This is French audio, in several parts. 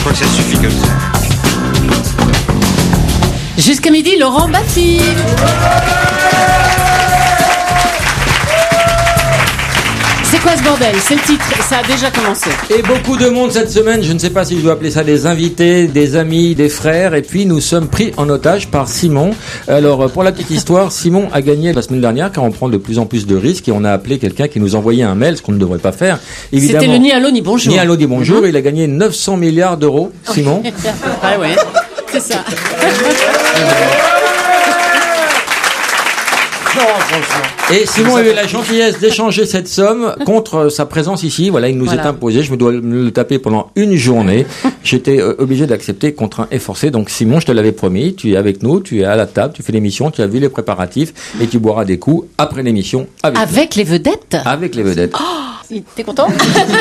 crois que ça suffit comme ça. Jusqu'à midi, Laurent Baffy. C'est quoi ce bordel? C'est le titre, ça a déjà commencé. Et beaucoup de monde cette semaine, je ne sais pas si je dois appeler ça des invités, des amis, des frères, et puis nous sommes pris en otage par Simon. Alors pour la petite histoire, Simon a gagné la semaine dernière car on prend de plus en plus de risques et on a appelé quelqu'un qui nous envoyait un mail, ce qu'on ne devrait pas faire. Évidemment, c'était le ni allô ni bonjour. Ni allô ni bonjour, il a gagné 900 milliards d'euros, Simon. Ah ouais, c'est ça. Et Simon a eu la gentillesse d'échanger cette somme contre sa présence ici. Voilà, il nous est imposé. Je me dois le taper pendant une journée. J'étais obligé d'accepter contre un forcé. Donc Simon, je te l'avais promis, tu es avec nous, tu es à la table, tu fais l'émission, tu as vu les préparatifs et tu boiras des coups après l'émission avec les vedettes. Avec les vedettes. Oh, t'es content?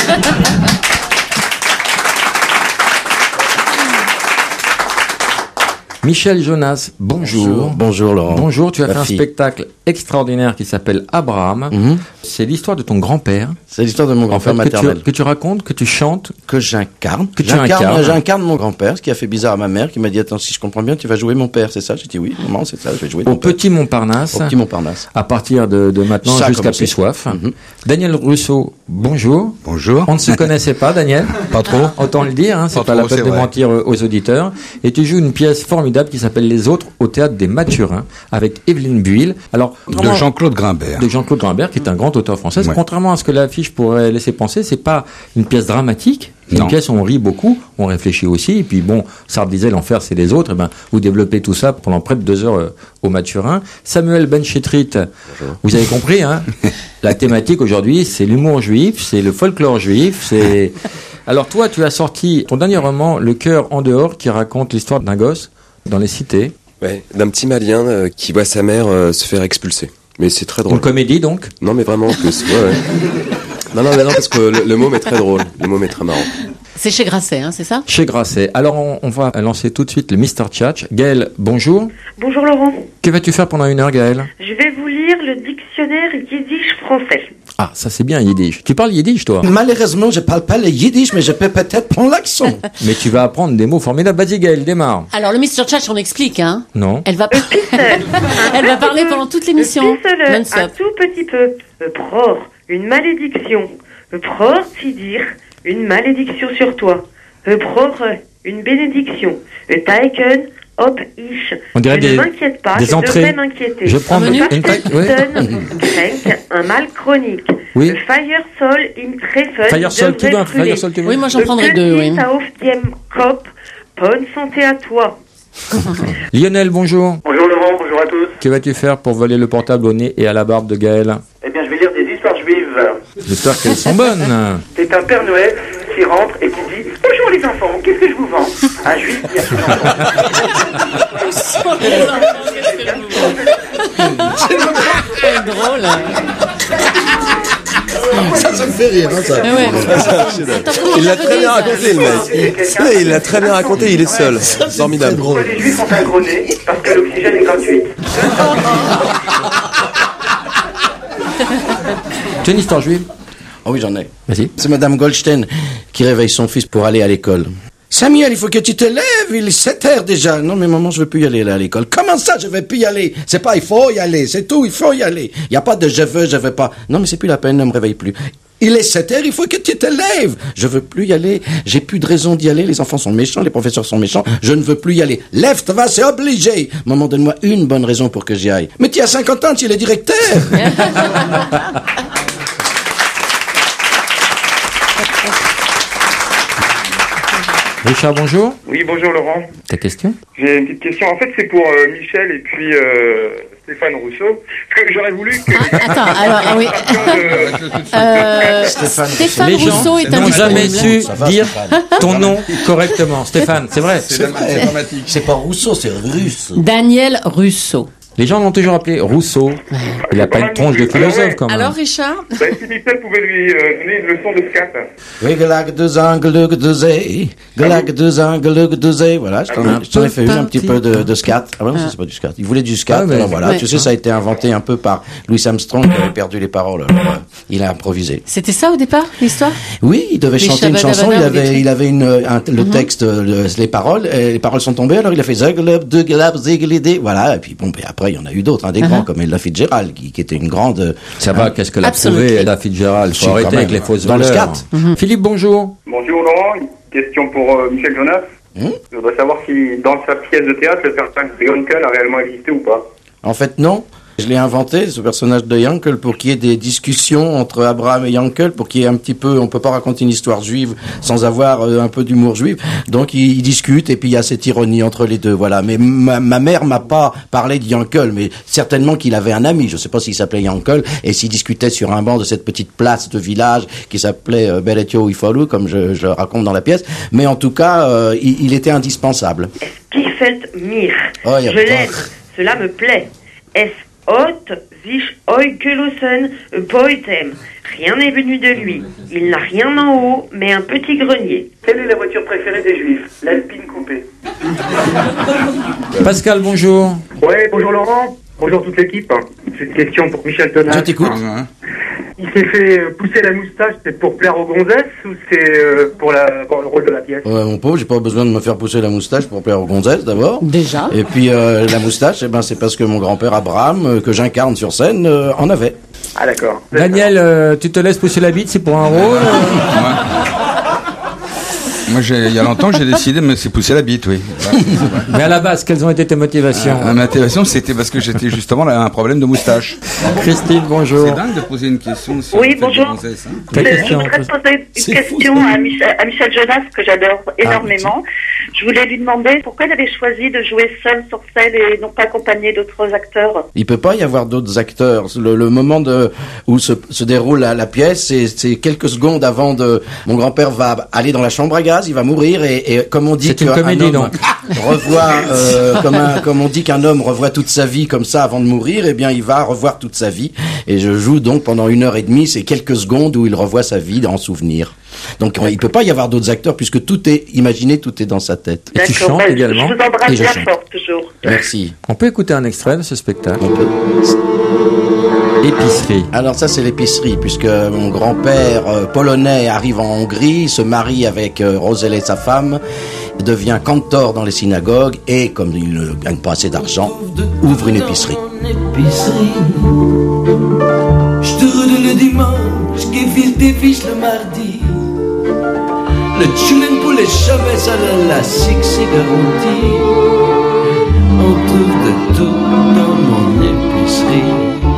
Michel Jonas, bonjour. Bonjour Laurent. Bonjour, tu as fait un spectacle extraordinaire qui s'appelle Abraham. C'est l'histoire de ton grand-père. C'est l'histoire de mon grand-père maternel. Que tu racontes, que tu chantes. Que j'incarne. J'incarne J'incarne mon grand-père, ce qui a fait bizarre à ma mère, qui m'a dit, attends, si je comprends bien, tu vas jouer mon père, c'est ça? J'ai dit oui, maman, c'est ça, je vais jouer ton père. Petit Montparnasse. Au Petit Montparnasse. À partir de maintenant jusqu'à plus soif. Daniel Russo, bonjour. Bonjour. On ne se connaissait pas, Daniel. Pas trop. Autant le dire, hein, c'est pas la peine de mentir aux auditeurs. Et tu joues une pièce formidable qui s'appelle Les Autres au théâtre des Mathurins avec Evelyne Buil. Alors, de Jean-Claude Grimbert. De Jean-Claude Grimbert, qui est un grand auteur français. Ouais. Contrairement à ce que l'affiche pourrait laisser penser, c'est pas une pièce dramatique. C'est une pièce où on rit beaucoup, on réfléchit aussi. Et puis bon, Sartre disait l'enfer c'est les autres. Et ben, vous développez tout ça pendant près de 2 heures au Mathurin. Samuel Benchetrit, vous avez compris, hein? La thématique aujourd'hui, c'est l'humour juif, c'est le folklore juif, c'est... Alors toi, tu as sorti ton dernier roman, Le cœur en dehors, qui raconte l'histoire d'un gosse dans les cités. Ouais, d'un petit Malien qui voit sa mère se faire expulser. Mais c'est très drôle. Une comédie donc? Non, mais vraiment en plus. Ouais. Non, parce que le môme est très drôle. Le môme est très marrant. C'est chez Grasset, hein, c'est ça? Chez Grasset. Alors on va lancer tout de suite le Mr. Tchatch. Gaël, bonjour. Bonjour Laurent. Que vas-tu faire pendant 1 heure, Gaël? Je vais vous lire le dictionnaire yiddish français. Ah, ça c'est bien, yiddish. Tu parles yiddish, toi? Malheureusement, je parle pas le yiddish, mais je peux peut-être prendre l'accent. Mais tu vas apprendre des mots formidables. Vas-y, Gaël, démarre. Alors, le Mr. Tchatch, on explique, hein? Non. Elle va parler pendant toute l'émission. Un tout petit peu. Pror, une malédiction. Pror, si dire, une malédiction sur toi. Pror, une bénédiction. Taiken, hop, ish. On dirait ne m'inquiète pas, des entrées. devrais m'inquiéter. Je prends un mal chronique. Oui. Fire Sol im Treffen. Fire Sol, tu veux? Oui, moi j'en prendrai 2, oui. Bonne santé à toi. Lionel, bonjour. Bonjour Laurent, bonjour à tous. Que vas-tu faire pour voler le portable au nez et à la barbe de Gaël? Eh bien, je vais lire des histoires juives. J'espère qu'elles sont bonnes. C'est un Père Noël qui rentre et qui dit « Bonjour les enfants, qu'est-ce que je vous vends ?» Un juif qui a ses enfants. C'est drôle. Ça me fait rire, hein, ça. Il l'a très bien raconté, le mec. Il l'a très bien raconté, il est seul. Formidable. Les juifs ont un gros nez parce que l'oxygène est gratuit. Tu as une histoire juive? Ah oui, j'en ai. Vas-y. C'est Madame Goldstein qui réveille son fils pour aller à l'école. Samuel, il faut que tu te lèves, il est 7 heures déjà. Non, mais maman, je veux plus y aller là, à l'école. Comment ça, je veux plus y aller? C'est pas il faut y aller, c'est tout, il faut y aller. Il y a pas de je veux pas. Non, mais c'est plus la peine, ne me réveille plus. Il est 7 heures, il faut que tu te lèves. Je veux plus y aller, j'ai plus de raison d'y aller, les enfants sont méchants, les professeurs sont méchants, je ne veux plus y aller. Lève-toi, c'est obligé. Maman, donne-moi une bonne raison pour que j'y aille. Mais tu as 50 ans, tu es le directeur. Richard, bonjour. Oui, bonjour Laurent. Ta question? J'ai une petite question. En fait, c'est pour Michel et puis Stéphane Rousseau. Parce que j'aurais voulu que... Attends, alors, ah oui. Stéphane Rousseau est un... n'ont jamais su dire ton nom correctement. Stéphane, c'est vrai. C'est dramatique. C'est pas Rousseau, c'est Russe. Daniel Russo. Les gens l'ont toujours appelé Rousseau. Il n'a pas une tronche de philosophe, quand même. Alors, Richard? Si Michel pouvait lui donner une leçon de scat. Oui, Glag de Zangleg de Zé, Glag de Zangleg de Zé. Voilà, je t'en ai fait une un petit peu de scat. Ah non, ça c'est pas du scat. Il voulait du scat. Alors voilà, tu sais, ça a été inventé un peu par Louis Armstrong qui avait perdu les paroles. Alors, il a improvisé. C'était ça au départ, l'histoire? Oui, il devait chanter une chanson. Il avait le texte, les paroles. Et les paroles sont tombées. Alors il a fait Zagleb de Glab Ziglidé. Voilà. Et puis bon, après il y en a eu d'autres, des grands comme Ella Fitzgerald qui était une grande. Ça va, qu'est-ce qu'elle a prouvé, Ella Fitzgerald? Faut arrêter avec les fausses valeurs. Dans le scat. Philippe, bonjour. Bonjour Laurent, une question pour Michel Jonas. Je voudrais savoir si dans sa pièce de théâtre, le personnage de Yankel a réellement existé ou pas. En fait, non. Je l'ai inventé, ce personnage de Yankel, pour qu'il y ait des discussions entre Abraham et Yankel, pour qu'il y ait un petit peu, on peut pas raconter une histoire juive sans avoir un peu d'humour juif. Donc ils discutent et puis il y a cette ironie entre les deux, voilà. Mais ma mère m'a pas parlé de Yankel, mais certainement qu'il avait un ami, je sais pas s'il s'appelait Yankel, et s'il discutait sur un banc de cette petite place de village qui s'appelait Beletio Ifolu, comme je raconte dans la pièce. Mais en tout cas, il était indispensable. Es gefällt mir. Oh, Je l'aime. Cela me plaît. Es Hot sich eugelosen poetem. Rien n'est venu de lui. Il n'a rien en haut, mais un petit grenier. Quelle est la voiture préférée des Juifs? L'Alpine coupée. Pascal, bonjour. Ouais, bonjour Laurent. Bonjour toute l'équipe. C'est une question pour Michel Jonas. Je t'écoute. Il s'est fait pousser la moustache, c'est pour plaire aux gonzesses ou c'est pour le rôle de la pièce? Mon pauvre, j'ai pas besoin de me faire pousser la moustache pour plaire aux gonzesses d'abord. Déjà. Et puis la moustache, c'est parce que mon grand-père Abraham, que j'incarne sur scène, en avait. Ah d'accord. Daniel, tu te laisses pousser la bite, c'est pour un rôle? Moi, il y a longtemps, j'ai décidé de me laisser pousser la bite, oui. Mais à la base, quelles ont été tes motivations? Ma motivation, c'était parce que j'étais justement là, un problème de moustache. Christine, bonjour. C'est dingue de poser une question sur Oui, le fait bonjour. des gonzesses, hein. Je voudrais poser une question à Michel Jonas, que j'adore énormément. Je voulais lui demander pourquoi il avait choisi de jouer seul sur scène et non pas accompagné d'autres acteurs. Il peut pas y avoir d'autres acteurs. Le moment où se déroule la pièce, c'est quelques secondes avant mon grand-père va aller dans la chambre à gaz, il va mourir et comme on dit qu'un homme revoit, comme on dit qu'un homme revoit toute sa vie comme ça avant de mourir, eh bien il va revoir toute sa vie. Et je joue donc pendant 1h30, c'est quelques secondes où il revoit sa vie en souvenir. Donc il peut pas y avoir d'autres acteurs puisque tout est imaginé, tout est dans sa tête. Et tu chantes également. Je vous embrasse bien fort toujours. Merci. On peut écouter un extrait de ce spectacle. On peut. Épicerie. Alors ça c'est l'épicerie puisque mon grand-père polonais arrive en Hongrie, se marie avec Roselle, sa femme, devient cantor dans les synagogues et comme il ne gagne pas assez d'argent, ouvre une épicerie. Je te redonne le dimanche, gefiel des fiches le mardi. Le tuning pour les cheveux, ça la c'est garanti. On trouve de tout dans mon épicerie.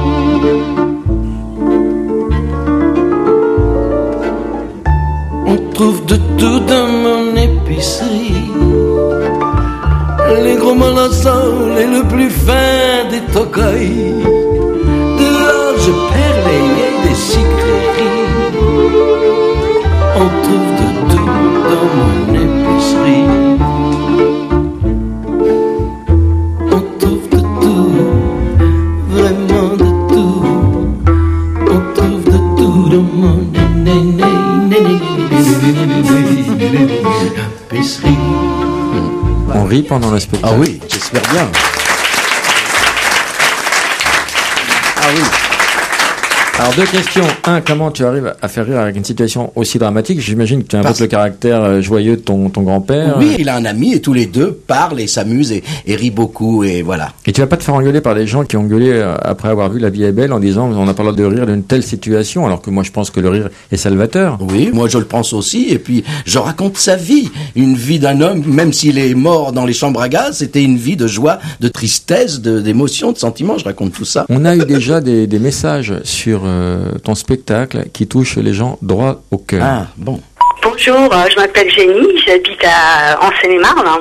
On trouve de tout dans mon épicerie. Les gros malassons et le plus fin des tocailles. De larges perles et des sucreries. On trouve de tout dans mon épicerie. On trouve de tout, vraiment de tout. On trouve de tout dans mon épicerie. On rit pendant le spectacle. Ah oui, j'espère bien. Ah oui. Alors deux questions. Un, comment tu arrives à faire rire avec une situation aussi dramatique? J'imagine que tu invoques le caractère joyeux de ton grand-père. Oui, il a un ami et tous les deux parlent et s'amusent et rient beaucoup et voilà. Et tu vas pas te faire engueuler par des gens qui ont gueulé après avoir vu La Vie est belle en disant on n'a pas le droit de rire d'une telle situation, alors que moi je pense que le rire est salvateur. Oui, moi je le pense aussi et puis je raconte sa vie. Une vie d'un homme, même s'il est mort dans les chambres à gaz, c'était une vie de joie, de tristesse, d'émotion, de sentiments, je raconte tout ça. On a eu déjà des messages sur ton spectacle qui touchent les gens droit au cœur. Ah, bon. Bonjour, je m'appelle Jenny, j'habite en Seine-et-Marne.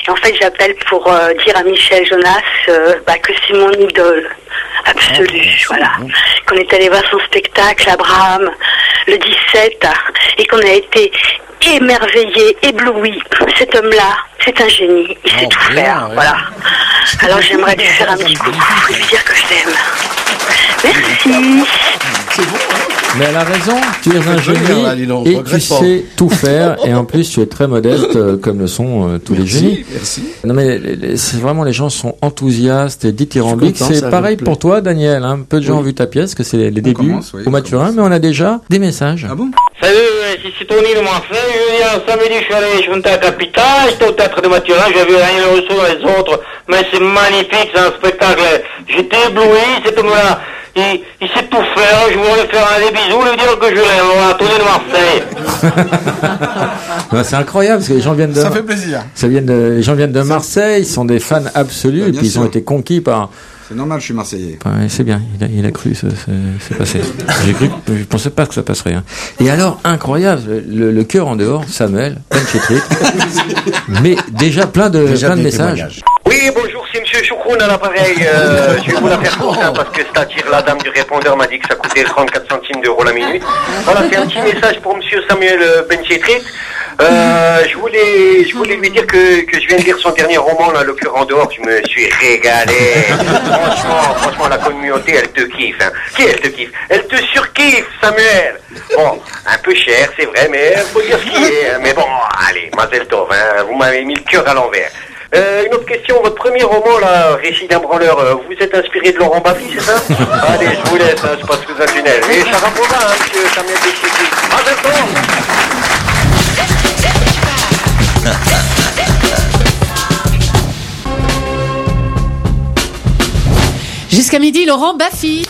En fait, j'appelle pour dire à Michel Jonas que c'est mon idole absolue, voilà. Qu'on est allé voir son spectacle, Abraham, le 17, et qu'on a été émerveillé, ébloui. Cet homme-là, c'est un génie, il sait tout faire, voilà. Alors j'aimerais lui faire un petit coucou et lui dire que je l'aime. Merci. C'est bon, hein? Mais elle a raison, tu es un génie et tu sais tout faire, et en plus tu es très modeste comme le sont tous les génies. Merci. Non mais c'est vraiment, les gens sont enthousiastes et dithyrambiques. C'est pareil pour toi, Daniel, hein. Peu de gens ont vu ta pièce, que c'est les débuts au Mathurin, mais on a déjà des messages. Ah bon? Salut, c'est Tony de Marseille. Je veux dire, samedi, je suis allé chanter à la capitale, j'étais au théâtre de Mathurin, j'ai vu Daniel Rousseau dans les autres, mais c'est magnifique, c'est un spectacle. J'étais ébloui, cet homme-là. Il sait tout faire, je voudrais lui faire des bisous, lui dire que je l'aime. Voilà, Tony de Marseille. C'est incroyable, parce que les gens viennent de... Ça fait plaisir. Les gens viennent de Marseille, ils sont des fans absolus, et puis ils ont été conquis par... C'est normal, je suis Marseillais. Ouais, c'est bien, il a cru, c'est passé. Je pensais pas que ça passerait. Hein. Et alors, incroyable, le cœur en dehors, Samuel, Benchetrit, mais déjà plein de messages. Oui, bonjour, c'est Monsieur Choucroune à l'appareil. Je vais vous la faire courte, parce que c'est-à-dire la dame du répondeur m'a dit que ça coûtait 34 centimes d'euros la minute. Voilà, c'est un petit message pour Monsieur Samuel Benchetrit. Je voulais lui dire que je viens de lire son dernier roman, là, Le cœur en dehors. Je me suis régalé. Franchement, la communauté, elle te kiffe. Hein. Qui elle te kiffe? Elle te surkiffe, Samuel. Bon, un peu cher, c'est vrai, mais faut dire ce qui est. Mais bon, allez, Mazel Tov, hein, vous m'avez mis le cœur à l'envers. Une autre question, votre premier roman, là, Récit d'un branleur, vous êtes inspiré de Laurent Baffy, c'est ça? Allez, je vous laisse, hein, je passe sous un tunnel. Et ça va pour là, hein, monsieur Samuel Benchetrit. Mazel Tov. Jusqu'à midi, Laurent Baffy.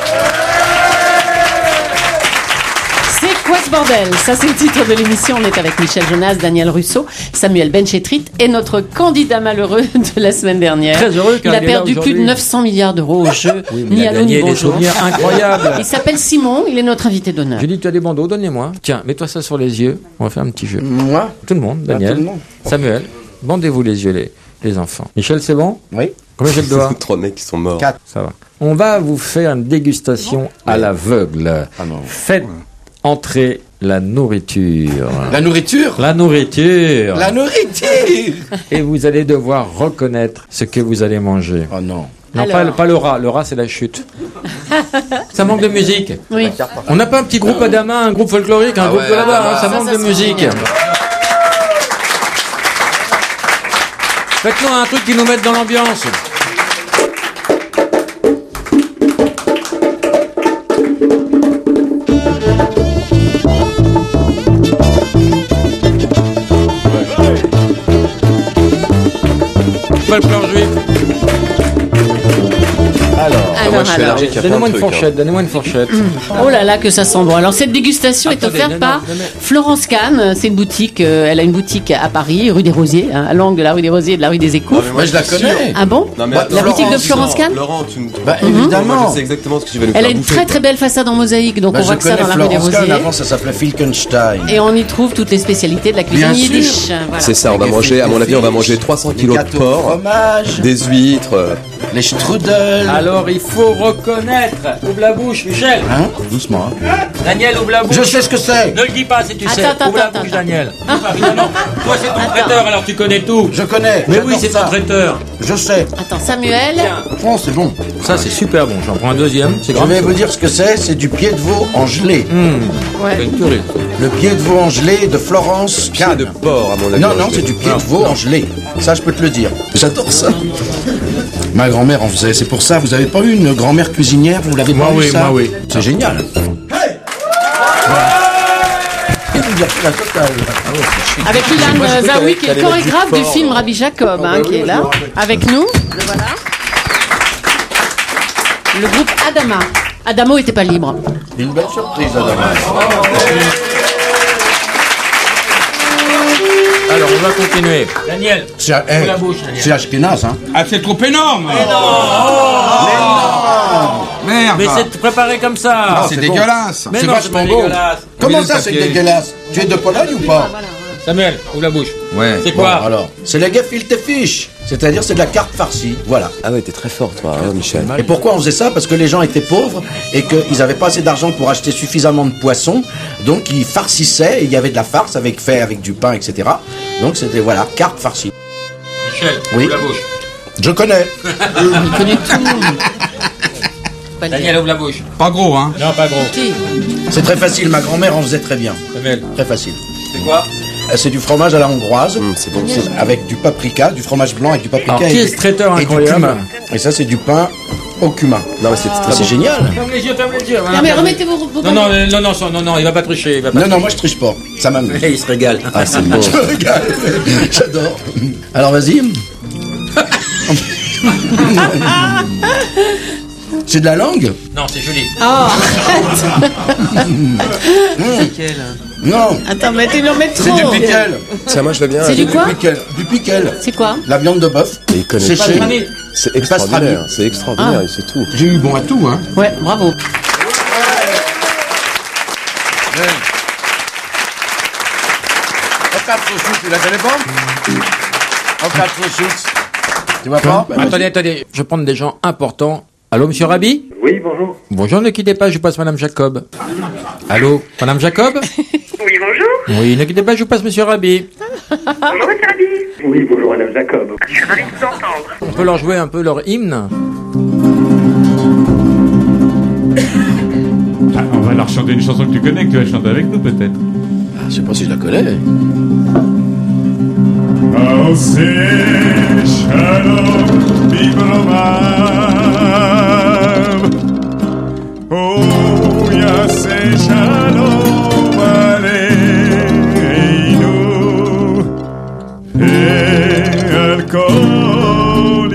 C'est quoi ce bordel? Ça, c'est le titre de l'émission. On est avec Michel Jonas, Daniel Rousseau, Samuel Benchetrit et notre candidat malheureux de la semaine dernière. Très heureux, il a perdu plus de 900 milliards d'euros au jeu. Oui, mais il a gagné des souvenirs incroyables. Il s'appelle Simon, il est notre invité d'honneur. J'ai dit, tu as des bandeaux, donne-les-moi. Tiens, mets-toi ça sur les yeux. On va faire un petit jeu. Moi? Tout le monde, Daniel. Tout le monde. Samuel, bandez-vous les yeux, les enfants. Michel, c'est bon? Oui. Combien j'ai le doigt? 3 mecs qui sont morts. 4. Ça va. On va vous faire une dégustation à l'aveugle. Ah non. Faites entrer la nourriture. La nourriture? La nourriture. La nourriture! Et vous allez devoir reconnaître ce que vous allez manger. Oh non. Non, pas le rat. Le rat, c'est la chute. Ça manque de musique. Oui. On n'a pas un petit groupe Adama, un groupe folklorique, un groupe de là-bas. Ça manque de musique. Faites-nous un truc qui nous mette dans l'ambiance. Pas le plan juif. Alors, donnez-moi une fourchette, Oh là là, que ça sent bon. Alors, cette dégustation est offerte par Florence Kahn. C'est une boutique, elle a une boutique à Paris, rue des Rosiers, à l'angle de la rue des Rosiers et de la rue des Échos. Moi, je la connais. Ah bon? La boutique de Florence Kahn? Laurent, évidemment. Je sais exactement ce que tu vas nous Elle faire a une bouffer, très très belle façade en mosaïque, donc on voit que ça dans la rue des Rosiers. Avant, ça s'appelait Filkenstein. Et on y trouve toutes les spécialités de la cuisine yiddish. Voilà. C'est ça, on va manger, à mon avis, on va manger 300 kilos de porc, fromage, des huîtres, les strudels. Alors, il faut reconnaître. Ouvre la bouche, Michel. Hein? Doucement. Daniel, ouvre la bouche. Je sais ce que c'est. Ne le dis pas si tu sais. Attends, Ouvre la bouche, Daniel. Non, toi, c'est ton traiteur, alors tu connais tout. Je connais. Mais oui, c'est ton traiteur. Je sais. Attends, Samuel. Oh, c'est bon. Ça, c'est super bon. J'en prends un deuxième. Je vais vous dire ce que c'est. C'est du pied de veau en gelée. Ouais. Une purée. Le pied de veau en gelée de Florence Kahn. de porc, à mon avis. Non, c'est du pied de veau en gelée. Ça, je peux te le dire. J'adore ça. Ma grand-mère en faisait. C'est pour ça. Vous avez pas eu une grand-mère cuisinière? Vous l'avez pas eu, ça? Moi, oui. C'est génial. Hey! La totale. Avec Ilan Zawi, qui est le chorégraphe du film Rabbi Jacob, qui est là, avec nous. Le voilà. Le groupe Adama. Adamo était pas libre. Une belle surprise, Adama. Alors, on va continuer. Daniel, ouvre la bouche, Daniel. C'est Ashkenaz, hein? Ah, c'est trop énorme! Merde! Mais c'est préparé comme ça. Ah, c'est dégueulasse! Mais C'est non, vachement c'est beau. dégueulasse. Comment ça, c'est dégueulasse? Tu es de Pologne ou pas? Samuel, ouvre la bouche. Ouais. C'est quoi? Bon, alors, c'est les gefilte fish. C'est-à-dire, c'est de la carpe farcie. Voilà. Ah ouais, t'es très fort, toi, hein, Michel. Et pourquoi on faisait ça? Parce que les gens étaient pauvres et qu'ils n'avaient pas assez d'argent pour acheter suffisamment de poissons. Donc, ils farcissaient et il y avait de la farce fait avec du pain, etc. Donc, c'était, voilà, carpe farcie. Michel, Oui. ouvre la bouche. Je connais. On connaît tout. Daniel, ouvre la bouche. Pas gros, hein. Non, pas gros. C'est très facile. Ma grand-mère en faisait très bien. Samuel. Très facile. C'est quoi? C'est du fromage à la hongroise. C'est bon. Avec du paprika, du fromage blanc avec du paprika. Alors, qui est ce traiteur et du incroyable? cumin. Et ça, c'est du pain au cumin. Non, mais c'est génial. Ferme les yeux, ferme les yeux. Non, mais remettez vos Non, il va pas tricher. Non, moi je triche pas. Ça m'amuse. Il se régale. Ah, c'est bon. Je me régale. J'adore. Alors vas-y. C'est de la langue? Non, c'est Julie. Oh, arrête. Non. Attends, mais tu le mets trop. C'est du pickle. Ça, moi, je veux bien. C'est du quoi? Du pickle. C'est quoi? La viande de bœuf. Mais il connaît séchée. pas. C'est extraordinaire. C'est extraordinaire, Ah. c'est tout. J'ai eu bon à tout, hein. Ouais, bravo. Tu la connais pas? Tu vois pas? Attendez, je vais prendre des gens importants. Allô, monsieur Rabi? Oui, bonjour. Bonjour, ne quittez pas, je passe madame Jacob. Allô, madame Jacob? Oui, bonjour. Oui, ne quittez pas, je vous passe monsieur Rabi. Bonjour, monsieur Rabi. Oui, bonjour, Madame Jacob. Je suis ravi de vous entendre. On peut leur jouer un peu leur hymne? Ah, on va leur chanter une chanson que tu connais, que tu vas chanter avec nous peut-être. Je sais pas si je la connais. Shalom Bibromav. Oh, Yaseh Shalom Aleinu Ve'al Kol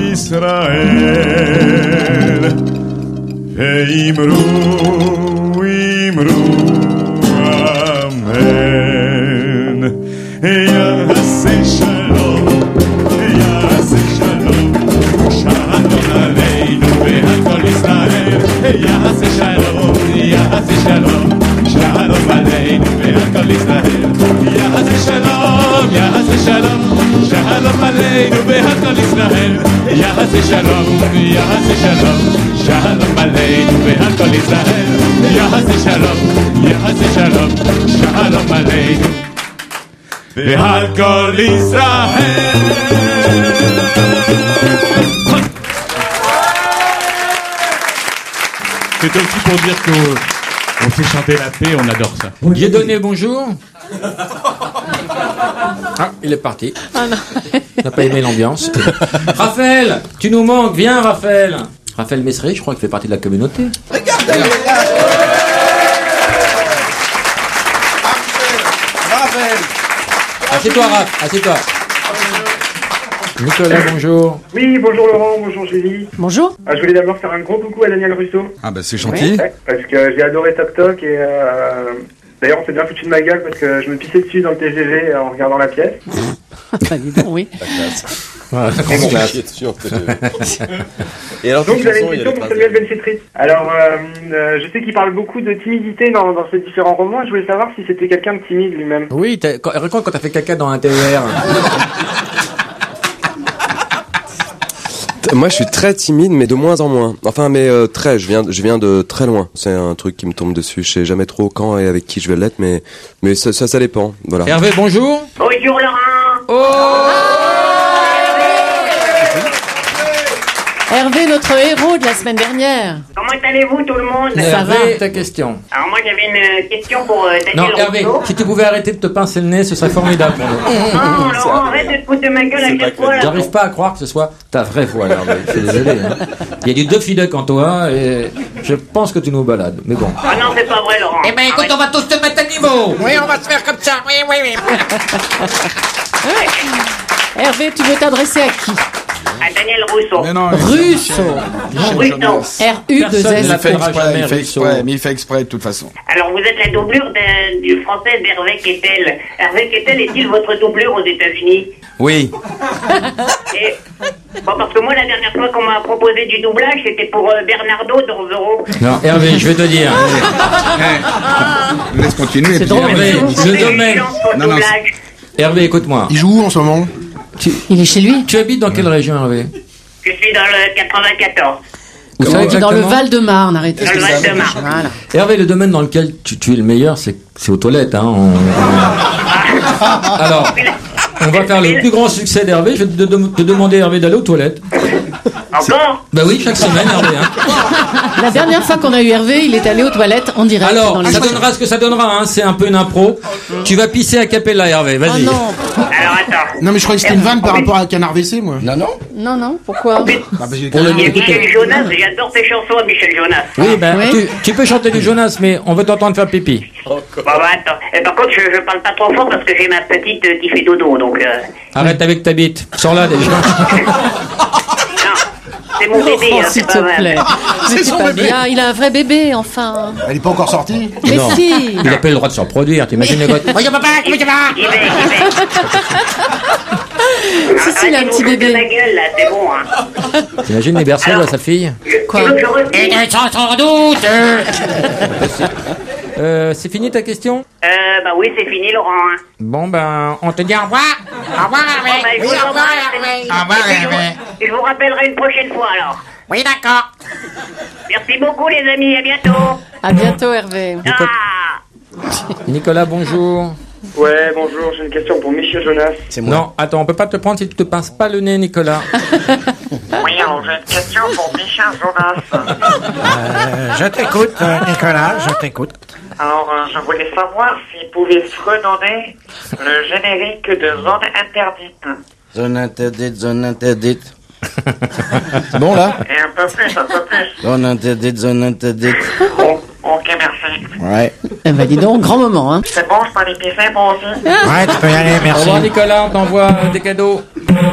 Israel Ve'imru Amen. Yaseh Shalom, Yaseh Shalom, Shalom Aleinu ve'al kol Israel. Yaseh Shalom, Yaseh Shalom, Shalom Aleinu ve'al kol Israel. Yaseh Shalom, Yaseh Shalom, Shalom Aleinu ve'al kol Israel. Yaseh Shalom, Yaseh Shalom, Shalom Aleinu ve'al kol Israel. Yaseh Shalom, Yaseh Shalom, Shalom Aleinu ve'al kol Israel. C'est aussi pour dire qu'on fait chanter la paix, on adore ça. Dieudonné, bonjour. Ah, il est parti. Ah non. Il n'a pas aimé l'ambiance. Raphaël, tu nous manques, viens Raphaël. Raphaël Messeret, je crois qu'il fait partie de la communauté. Regardez. Raphaël. Assieds-toi, Raph, assieds-toi. Nicolas, bonjour. Oui, bonjour Laurent, bonjour Julie. Bonjour. Je voulais d'abord faire un gros coucou à Daniel Russo. Ah bah c'est gentil. Ouais, parce que j'ai adoré Toc Toc et d'ailleurs on s'est bien foutu de ma gueule parce que je me pissais dessus dans le TGV en regardant la pièce. Bah, dis donc, oui. Voilà, Et alors, Donc j'avais une question pour Samuel Ben-Chetrit. Alors je sais qu'il parle beaucoup de timidité dans ses différents romans. Je voulais savoir si c'était quelqu'un de timide lui-même. Oui, raconte quand t'as fait caca dans un TER. Moi, je suis très timide, mais de moins en moins. Enfin, mais très. Je viens de très loin. C'est un truc qui me tombe dessus. Je sais jamais trop quand et avec qui je vais l'être, mais ça dépend. Voilà. Hervé, bonjour. Bonjour Laurent. Oh. Hervé, notre héros de la semaine dernière. Comment allez-vous tout le monde? Ça va. Ta question. Alors moi j'avais une question pour Daniel Non, Hervé, Rousseau. si tu pouvais arrêter de te pincer le nez, ce serait formidable pour nous. Non, Laurent, arrête de te foutre de ma gueule à chaque fois. Là. J'arrive pas à croire que ce soit ta vraie voix, Hervé. Je suis désolé. Hein. Il y a du Duffy Duck en toi et je pense que tu nous balades. Mais bon. Ah non, c'est pas vrai, Laurent. Eh ben écoute, on va tous te mettre à niveau. Oui, on va se faire comme ça. Oui. Hervé, tu veux t'adresser à qui? À Daniel Rousseau. Mais non, Russo. Russo. R-U-2-S. Mais il fait exprès de toute façon. Alors vous êtes la doublure du français d'Hervé Kettel. Hervé Kettel est-il votre doublure aux États-Unis? Oui. Et, bon, parce que moi la dernière fois qu'on m'a proposé du doublage, c'était pour Bernardo dans Zorro. Non, Hervé, je vais te dire. Laisse continuer. C'est drôle. Hervé, le domaine. Non, Hervé, écoute-moi. Il joue où en ce moment? Il est chez lui. Tu habites dans quelle région, Hervé? Je suis dans le 94. Où ça, exactement? Dans le Val-de-Marne, arrêtez. Dans le Val-de-Marne. Voilà. Hervé, le domaine dans lequel tu es le meilleur, c'est aux toilettes. Hein. Alors, on va faire le plus grand succès d'Hervé. Je vais te demander, Hervé, d'aller aux toilettes. Encore? Bah oui, chaque semaine, Hervé. Hein. La dernière fois qu'on a eu Hervé, il est allé aux toilettes en direct. Alors, ça donnera ce que ça donnera. Hein. C'est un peu une impro. Tu vas pisser à Capella, Hervé. Vas-y. Oh non. Alors attends. Non mais je croyais que c'était une vanne par rapport à Canard WC, moi. Non, pourquoi? Michel Jonas, j'adore tes chansons à Michel Jonas. Oui, ben, tu peux chanter du Jonas, mais on veut t'entendre faire pipi. Bon, attends. Par contre, je parle pas trop fort parce que j'ai ma petite qui fait dodo, donc... Arrête avec ta bite. Sors-la déjà. C'est mon bébé, Oh, hein, s'il c'est te pas mal. plaît. C'est son pas bébé. bien. Il a un vrai bébé, enfin. Elle est pas encore sortie? Mais Non. si. Il a pas eu le droit de se reproduire. T'imagines les gosses? Il Si, il a un petit bébé. Ma gueule, là, c'est bon, hein. T'imagines les berceaux à sa fille? Quoi? Sans doute. C'est fini ta question? Bah oui, c'est fini, Laurent. Hein. Bon, ben, on te dit au revoir. Au revoir, Hervé. Oui, au revoir, Hervé. Au revoir, Hervé. Je vous rappellerai une prochaine fois, alors. Oui, d'accord. Merci beaucoup, les amis. À bientôt. À bientôt, Hervé. Nicolas, bonjour. Ouais, bonjour, j'ai une question pour Michel Jonas. C'est moi. Non, attends, on peut pas te prendre si tu te pinces pas le nez, Nicolas. Oui, alors j'ai une question pour Michel Jonas. Je t'écoute, Nicolas, je t'écoute. Alors, je voulais savoir s'il pouvait se redonner le générique de Zone Interdite. Zone interdite. C'est bon, là? Et un peu plus. Zone interdite. Ok, merci. Ouais. Eh ben, dis donc, grand moment, hein. C'est bon, je peux aller pisser, moi aussi? Ouais, tu peux y aller, Au merci. revoir, Nicolas, on t'envoie des cadeaux.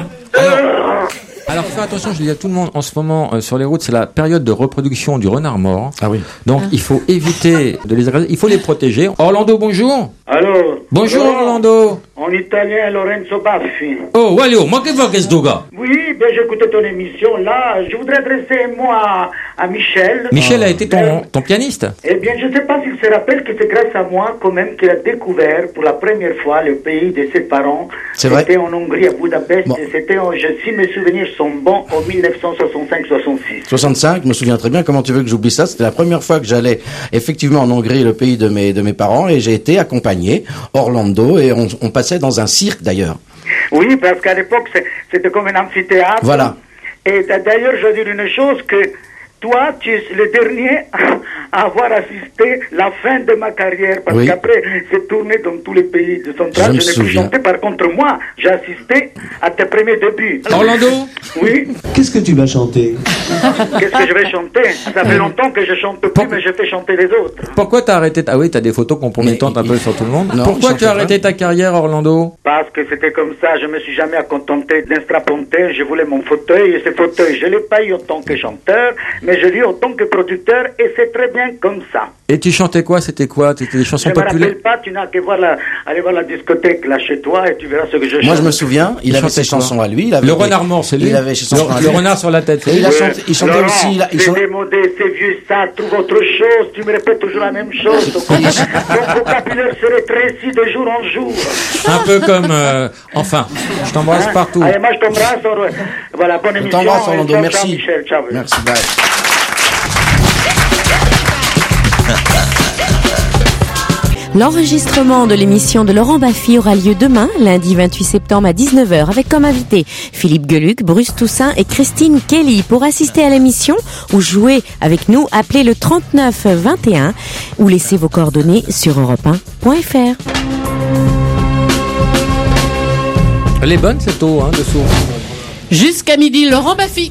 Alors, fais attention, je dis à tout le monde, en ce moment, sur les routes, c'est la période de reproduction du renard mort. Ah oui. Donc, il faut éviter de les agresser, il faut les protéger. Orlando, bonjour. Allô. Bonjour, Orlando. En italien, Lorenzo Baffi. Oh, Walio, ma che va che sto gars? Oui, ben j'écoutais ton émission. Là, je voudrais adresser un mot à Michel. Michel a été ton pianiste. Eh bien, je ne sais pas s'il se rappelle que c'est grâce à moi, quand même, qu'il a découvert pour la première fois le pays de ses parents. C'est vrai. C'était en Hongrie, à Budapest. Bon. Et c'était, si mes souvenirs sont bons, en 1965-66. 65, je me souviens très bien. Comment tu veux que j'oublie ça? C'était la première fois que j'allais effectivement en Hongrie, le pays de mes parents, et j'ai été accompagné Orlando, et on passait dans un cirque d'ailleurs. Oui, parce qu'à l'époque, c'était comme un amphithéâtre. Voilà. Et d'ailleurs, je veux dire une chose, que toi, tu es le dernier à avoir assisté la fin de ma carrière, parce Oui. qu'après, c'est tourné dans tous les pays de Centrale. Je me n'ai plus souviens. chanté. Par contre, moi, j'ai assisté à tes premiers débuts. Orlando? Oui. Qu'est-ce que tu vas chanter? Qu'est-ce que je vais chanter? Ça fait longtemps que je chante plus, mais je fais chanter les autres. Pourquoi t'as arrêté Ah oui, t'as des photos compromettantes un peu sur tout le monde. Non, Pourquoi j'en tu as fais arrêté ta carrière, Orlando? Parce que c'était comme ça, je me suis jamais contenté d'un strapontin, je voulais mon fauteuil, et ce fauteuil, je l'ai pas eu autant que chanteur, mais je l'ai eu autant que producteur, et c'est très bien comme ça. Et tu chantais quoi? C'était quoi? C'était des chansons Je me populaires? rappelle pas, tu n'as qu'à aller voir la discothèque là chez toi, et tu verras ce que je chante. Moi, je me souviens, il avait chantait ses quoi? chansons à lui. Le renard mort, c'est lui? Il avait ses chansons à Le lui. renard sur la tête. Et il a Ouais. chanté, il chantait Laurent, aussi. c'est démodé, c'est vieux, ça, trouve autre chose, tu me répètes toujours la même chose. Ton vocabulaire se rétrécit de jour en jour. Un peu comme... enfin, je t'embrasse Hein? partout. Allez, moi je t'embrasse, voilà, bonne Je émission. t'embrasse, et Orlando, ciao, merci. ciao, Michel, ciao. Merci, bye. L'enregistrement de l'émission de Laurent Baffy aura lieu demain, lundi 28 septembre à 19h, avec comme invité Philippe Gueluc, Bruce Toussaint et Christine Kelly. Pour assister à l'émission ou jouer avec nous, appelez le 39 21 ou laissez vos coordonnées sur europe1.fr. Elle est bonne cette eau, hein, dessous. Jusqu'à midi, Laurent Baffy.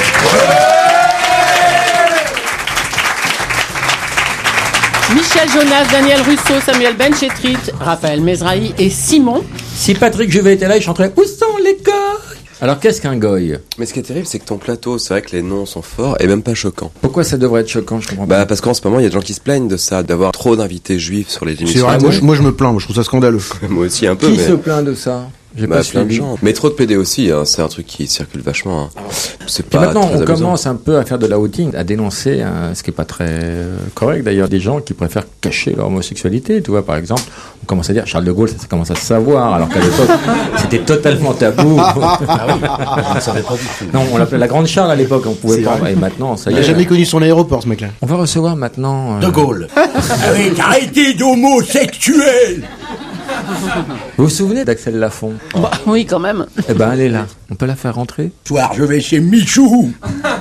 Michel Jonas, Daniel Russo, Samuel Benchetrit, Raphaël Mezrahi et Simon. Si Patrick Juvet était là, il chanterait « Où sont les goy ?» Alors, qu'est-ce qu'un goy? Mais ce qui est terrible, c'est que ton plateau, c'est vrai que les noms sont forts et même pas choquants. Pourquoi ça devrait être choquant? Je comprends pas. Bah, parce qu'en ce moment, il y a des gens qui se plaignent de ça, d'avoir trop d'invités juifs sur les C'est émissions. vrai, moi je me plains, moi je trouve ça scandaleux. Moi aussi un peu, Qui mais... se plaint de ça? J'ai Bah, pas plein de suivi. gens. Mais trop de PD aussi, hein, c'est un truc qui circule vachement. Hein. C'est Et pas maintenant, très on amusant. commence un peu à faire de la outing, à dénoncer, ce qui est pas très correct d'ailleurs, des gens qui préfèrent cacher leur homosexualité. Tu vois, par exemple, on commence à dire Charles de Gaulle, ça commence à se savoir, alors qu'à l'époque, c'était totalement tabou. On ne savait pas du tout. Non, on l'appelait la Grande Charles à l'époque, on pouvait C'est pas. vrai. Et maintenant, ça y Il est. a jamais connu son aéroport, ce mec-là. On va recevoir maintenant. De Gaulle. Arrêtez d'homosexuels. Vous vous souvenez d'Axel Lafont? Bah, oui, quand même. Eh ben, elle est là. On peut la faire rentrer? Soir, je vais chez Michou.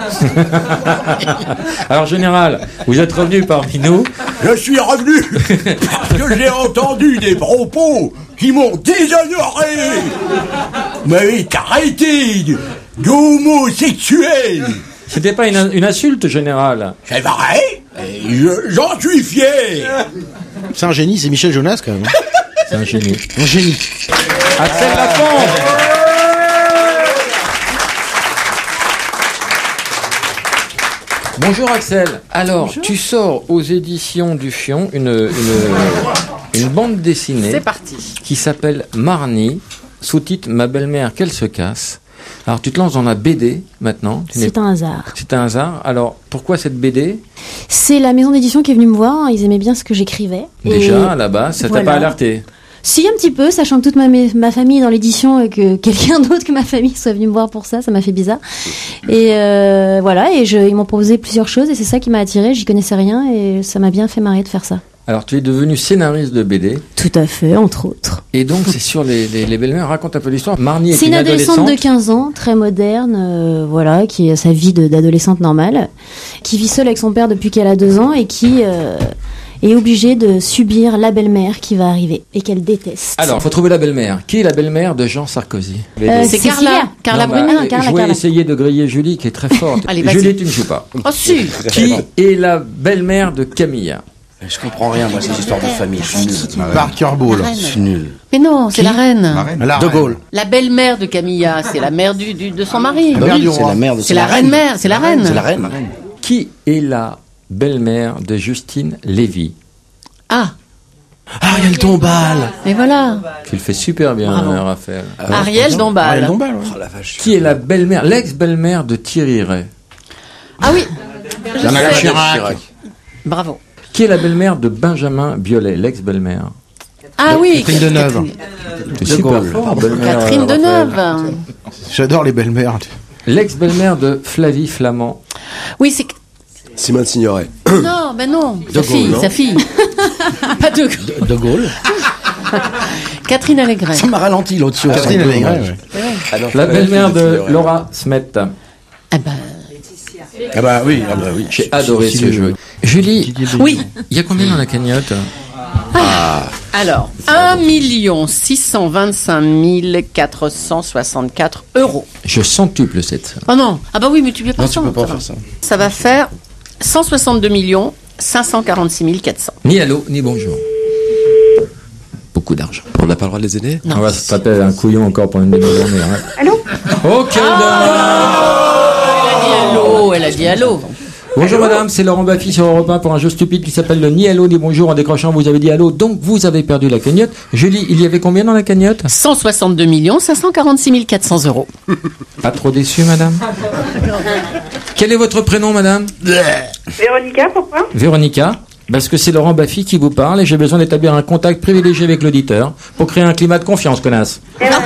Alors, général, vous êtes revenu parmi nous. Je suis revenu parce que j'ai entendu des propos qui m'ont déshonoré. Mais arrêtez d'homosexuels. C'était pas une insulte, général. C'est vrai. Et j'en suis fier. C'est un génie, c'est Michel Jonas, quand même. C'est un génie. Un génie. Axel Lafont. Bonjour Axel. Alors, tu sors aux éditions du Fion une bande dessinée. C'est parti. Qui s'appelle Marnie, sous-titre Ma belle-mère qu'elle se casse. Alors, tu te lances dans la BD maintenant. C'est un hasard. C'est un hasard. Alors, pourquoi cette BD? C'est la maison d'édition qui est venue me voir, ils aimaient bien ce que j'écrivais. Déjà, là-bas, ça t'a Voilà. pas alerté? Si, un petit peu, sachant que toute ma famille est dans l'édition et que quelqu'un d'autre que ma famille soit venu me voir pour ça m'a fait bizarre. Et voilà, et ils m'ont proposé plusieurs choses et c'est ça qui m'a attiré. J'y connaissais rien et ça m'a bien fait marrer de faire ça. Alors, tu es devenu scénariste de BD. Tout à fait, entre autres. Et donc, c'est sur les belles-mères. Raconte un peu l'histoire. Marnie est C'est une adolescente de 15 ans, très moderne, voilà, qui a sa vie d'adolescente normale, qui vit seule avec son père depuis qu'elle a 2 ans et qui est obligée de subir la belle-mère qui va arriver et qu'elle déteste. Alors, faut trouver la belle-mère. Qui est la belle-mère de Jean Sarkozy? C'est Carla Non, Bruni. je vais essayer de griller Julie, qui est très forte. Allez, vas-y. Julie, tu ne joues pas. Oh, si. Qui est la belle-mère de Camilla? Je comprends rien, moi, ces histoires de famille. Je suis nul. Parker Ball. Je suis nul. Mais non, c'est la reine. De Gaulle. La belle-mère de Camilla, c'est la mère de son mari. Bah oui, c'est la mère de C'est la reine-mère, c'est la reine. C'est la reine. Qui est la belle-mère de Justine Lévy? Ah, Ariel Dombal. et voilà. Tu le fais super bien, Bravo. Raphaël. Ariel Dombal. Ariel Dombal, ouais. Oh la vache. Qui est la belle-mère, l'ex-belle-mère de Thierry Ray? Ah oui. Je Jean-Alain sais. Chirac. Bravo. Qui est la belle-mère de Benjamin Biolay, l'ex-belle-mère? Ah oui. Catherine Deneuve. C'est super Gaulle. fort, belle-mère. Catherine Raphaël. Deneuve. J'adore les belles-mères. L'ex-belle-mère de Flavie Flamand. Oui, c'est. Simone Signoret. Non, ben non. De Gaulle, non Sa fille. Pas de. De Gaulle. Catherine Allégret. Ça m'a ralenti l'autre chose. Catherine Allégret, ouais. Ah non, La Flavie belle-mère de Signoret. Laura Smet. Ah ben. Ah bah oui, oui. J'ai adoré ce jeu. Julie, Oui. il y a combien dans la cagnotte? Alors, 1 625 464 euros. Je centuple cette somme. Oh non. Ah bah oui, multiplié par Non, tu 100. peux pas ça faire va. ça. Ça va faire 162 546 400. Ni allô, ni bonjour. Beaucoup d'argent. On n'a pas le droit de les aider? On va se taper un couillon encore pour une demi-journée. Hein. Allô? Oh, quel Allô, elle a dit allô. Bonjour madame, c'est Laurent Baffy sur Europe 1 pour un jeu stupide qui s'appelle le Ni allô, ni bonjour. En décrochant, vous avez dit allô, donc vous avez perdu la cagnotte. Julie, il y avait combien dans la cagnotte? 162 546 400 euros. Pas trop déçu madame? Quel est votre prénom madame? Véronica, pourquoi? Véronica. Parce que c'est Laurent Baffy qui vous parle et j'ai besoin d'établir un contact privilégié avec l'auditeur pour créer un climat de confiance, connasse.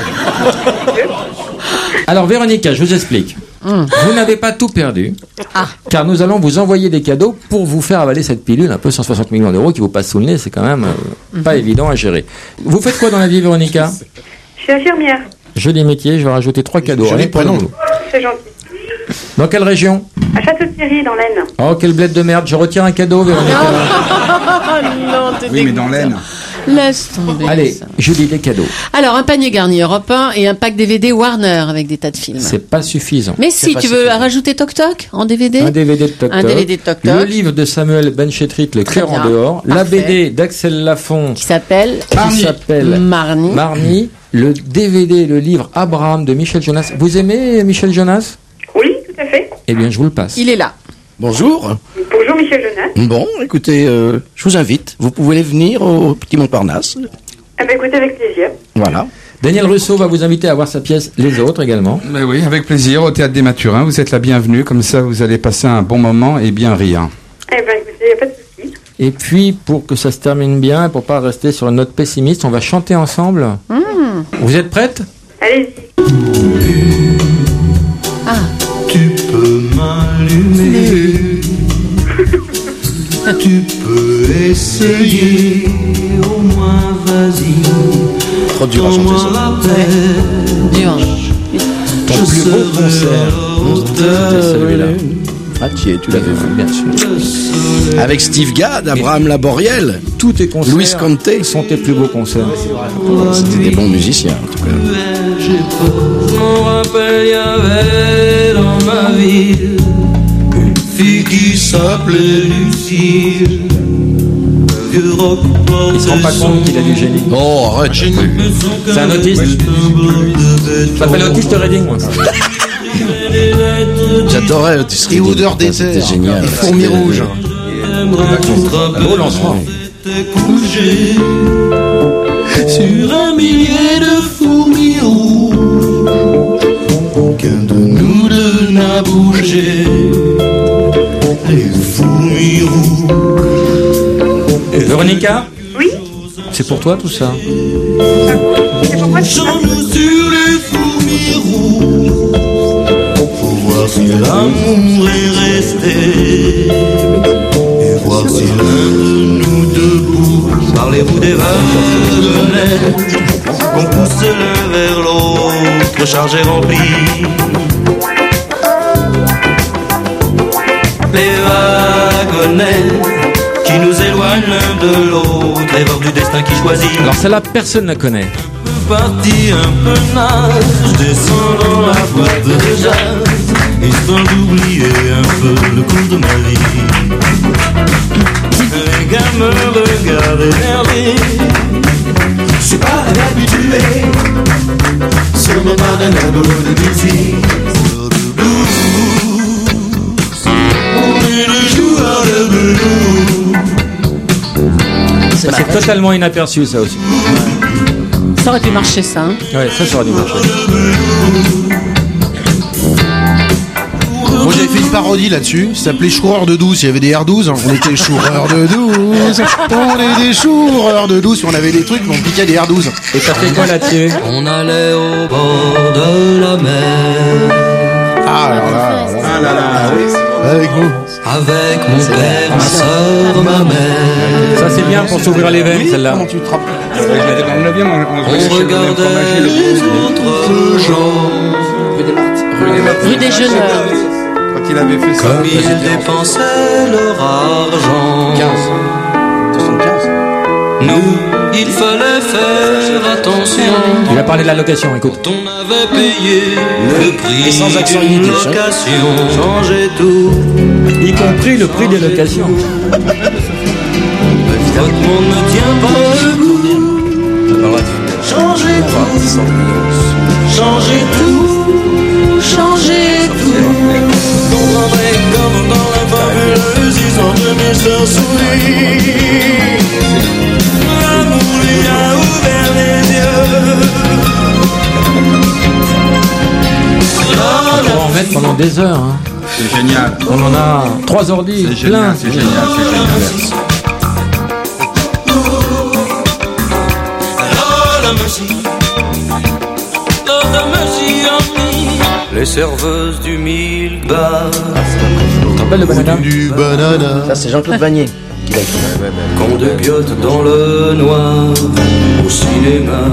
Alors Véronica, je vous explique. Vous n'avez pas tout perdu, car nous allons vous envoyer des cadeaux pour vous faire avaler cette pilule, un peu 160 millions d'euros qui vous passe sous le nez, c'est quand même pas évident à gérer. Vous faites quoi dans la vie Véronica? Je suis infirmière. Joli métier, je vais rajouter 3 cadeaux. Joli Rien pour le prénom. boulot. C'est gentil. Dans quelle région? À Château-Thierry, dans l'Aisne. Oh, quelle blette de merde, je retire un cadeau Véronica. Non, t'es Oui, mais dans l'aine. Laisse tomber. Allez, Julie, des cadeaux. Alors, un panier garni Europe 1 et un pack DVD Warner avec des tas de films. C'est pas suffisant. Mais si, tu veux rajouter Toc Toc en DVD? Un DVD de Toc Toc. Un DVD de Toc Le Toc. livre de Samuel Benchetrit, Le Très cœur en bien. dehors. La Parfait. BD d'Axel Lafont. Qui s'appelle Marnie. Marnie. Le DVD, le livre Abraham de Michel Jonas. Vous aimez Michel Jonas? Oui, tout à fait. Eh bien, je vous le passe. Il est là. Bonjour. Bonjour, Michel Jonas. Bon, écoutez, je vous invite. Vous pouvez venir au Petit Montparnasse. Ah bah écoutez, avec plaisir. Voilà. Daniel Russo va vous inviter à voir sa pièce Les Autres également. Mais oui, avec plaisir, au Théâtre des Mathurins. Vous êtes la bienvenue, comme ça vous allez passer un bon moment et bien rire. Eh ben, écoutez, il n'y a pas de souci. Et puis, pour que ça se termine bien, et pour pas rester sur une note pessimiste, on va chanter ensemble. Vous êtes prête? Allez-y. Ah. Tu peux m'allumer. Tu peux essayer, au moins vas-y. Trop dur à chanter ça. Dur. Ton plus beau concert. C'était celui-là. Ah, tu l'avais vu, bien sûr. Avec Steve Gadd, Abraham Laboriel. Tous tes concerts Luis Conte. sont tes plus beaux concerts. C'était des bons musiciens, en tout cas. Je me rappelle, il y avait dans ma ville une fille qui s'appelait Lucie. Il se rend pas compte qu'il a du génie. Oh, arrête. C'est un autiste. Je m'appelle Autiste Reading, moi. J'adorais Otis Redding. Et odeur d'éther. C'était génial. Et fourmis rouges. Beau lancement. Couché sur un millier de fourmis rouges. Aucun de nous deux n'a bougé. Les fourmis rouges. Véronica? Oui? C'est pour toi tout ça? C'est pour moi que Chante-nous sur les fourmis rouges. Pour voir si l'amour est resté. Et voir si l'un de nous deux bouge. Parlez-vous des wagonnets qu'on pousse l'un vers l'autre, chargé rempli. Les wagonnets qui nous éloignent l'un de l'autre, erreur du destin qui choisit. Alors celle-là, personne ne la connaît. Parti un peu nage, je descends dans la boîte de jazz, histoire d'oublier un peu le cours de ma vie. Les gars me regardent énervés. Je suis pas habitué sur le bord d'un tableau de musique. Sur le blues, on est des joueurs de blues. Ça c'est totalement inaperçu ça aussi. Ça aurait pu marcher, ça. Hein. Ouais, ça aurait dû marcher. Moi j'avais fait une parodie là-dessus, ça s'appelait Choureurs de douce, il y avait des R12, on était choureurs de douce, on est des choureurs de douce, on avait des trucs, on piquait des R12. Et ça fait quoi là-dessus? On allait au bord de la mer. Ah alors là, avec vous. Avec mon père, ma soeur, ma mère. Ça c'est bien pour s'ouvrir les veines celle-là. Comment tu te rappelles? On regardait les autres gens. Rue des Jeunes. Quand il avait fait ça. Comme ils dépensaient leur argent. 75. Nous, il fallait faire attention. Il a parlé de la location, écoute. Quand on avait payé le prix sans accent d'une yiddish, hein. location, changeait tout. Y compris le prix des locations. Votre monde ne tient pas debout. Changez tout. Changez tout. Changez tout. Comprendrez comme dans la fabuleuse histoire de mes sœurs souris. L'amour lui a ouvert les yeux. On va en mettre pendant des heures. Hein. C'est génial. On en a 3 ordi, C'est plein. génial, c'est génial, c'est génial. Les serveuses du mille bar. Tu te rappelles le banana? Du banana. Ça c'est Jean-Claude Vanier qui l'a écrit. Quand de biote dans le noir au cinéma.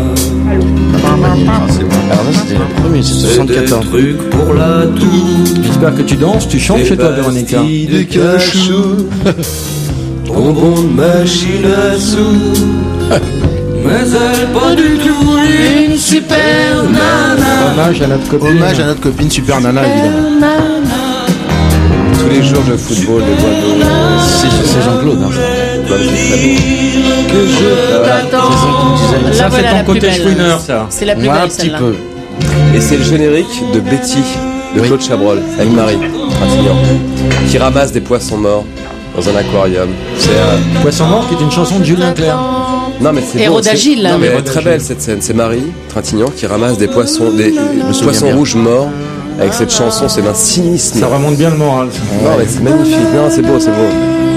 Alors là c'était le premier, c'est C'est des 74. trucs pour la toux. J'espère que tu danses, tu chantes chez toi, Véronica. Des cachous. Bonbons de machine à sous. Mais elle pas du tout une super nana. Hommage à notre copine. Hommage à notre copine Super Nana évidemment. Tous les jours de football, des bois d'eau. C'est Jean-Claude. Hein. Que je t'attends. La Ça voilà c'est la ton plus côté belle. chouineur ça. C'est la plus Moi un belle, petit celle-là. peu. Et c'est le générique de Betty, de Claude Chabrol, avec Marie, Trintignant, qui ramasse des poissons morts dans un aquarium. C'est Poisson mort qui est une chanson de Julien Clerc. Non, mais c'est Héros d'Agile, là. Non, mais elle est très belle cette scène. C'est Marie Trintignant qui ramasse des poissons, des poissons rouges morts. Avec cette chanson, c'est d'un cynisme. Ça remonte bien le moral. Non, mais c'est magnifique. Non, c'est beau, c'est beau.